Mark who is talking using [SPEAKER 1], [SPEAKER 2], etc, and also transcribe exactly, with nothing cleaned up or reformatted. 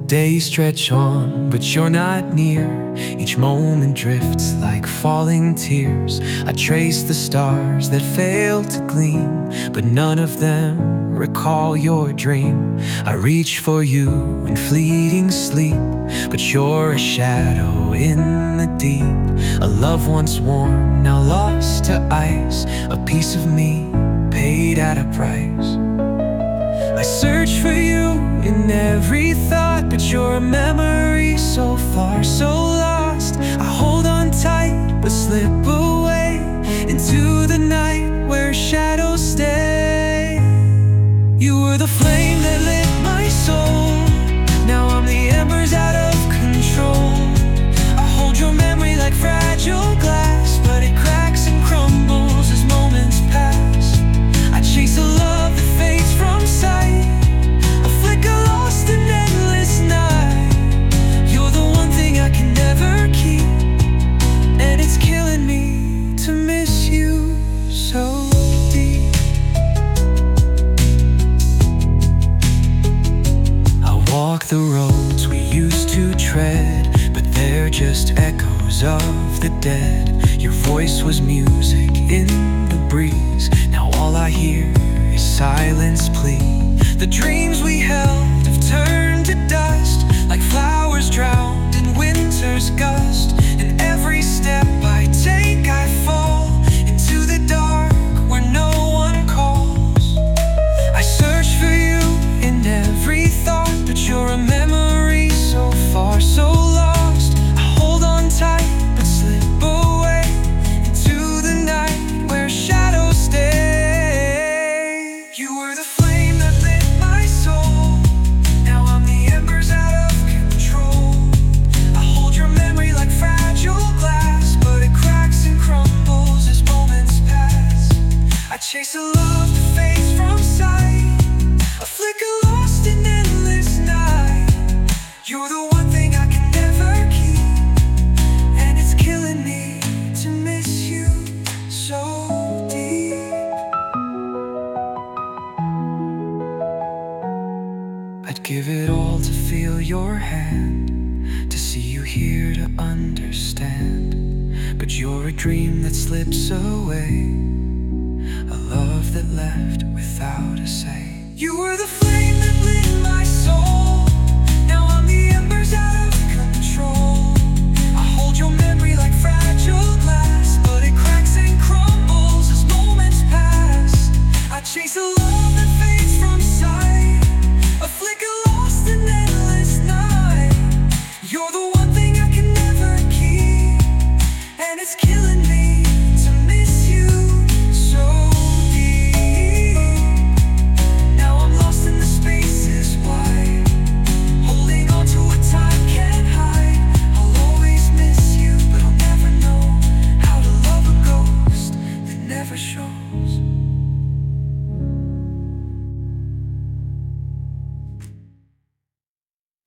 [SPEAKER 1] Days stretch on, but you're not near. Each moment drifts like falling tears. I trace the stars that fail to gleam, but none of them recall your dream. I reach for you in fleeting sleep, but you're a shadow in the deep. A love once warm, now lost to ice. A piece of me paid at a price. I search for you in every thought, but you're a memory so far, so lost. I hold on tight, but slip away into the night where shadows stay. You were the flame that lit my soul. Now I'm the embers out of control. I hold your memory like fragile glass, but it cracks and crumbles as moments pass. I chase a love that fades from sight, a flicker lost in endless night. You're the one thing I can never keep, and it's killing me to miss you so deep. I walk the roads we used to tread, but they're just echoes of the dead. Your voice was music in the breeze. Now all I hear is silence plea. The dreams we held have turned to dust, like flowers drowned in winter's gust. And every step I take I fall into the dark where no one calls. I search for you in every thought, but you're a memory so far, so lost. I hold on tight, but slip away into the night where shadows stay. You were the flame that lit my soul. Now I'm the embers out of control. I hold your memory like fragile glass, but it cracks and crumbles as moments pass. I chase a love that fades from sight, a flicker lost in endless night. You're the one thing I can never keep, and it's killing me to miss you so deep. I'd give it all to feel your hand, to see you here, to understand. But you're a dream that slips away, a love that left without a say. You were the flame that lit my soul. Now I'm the ember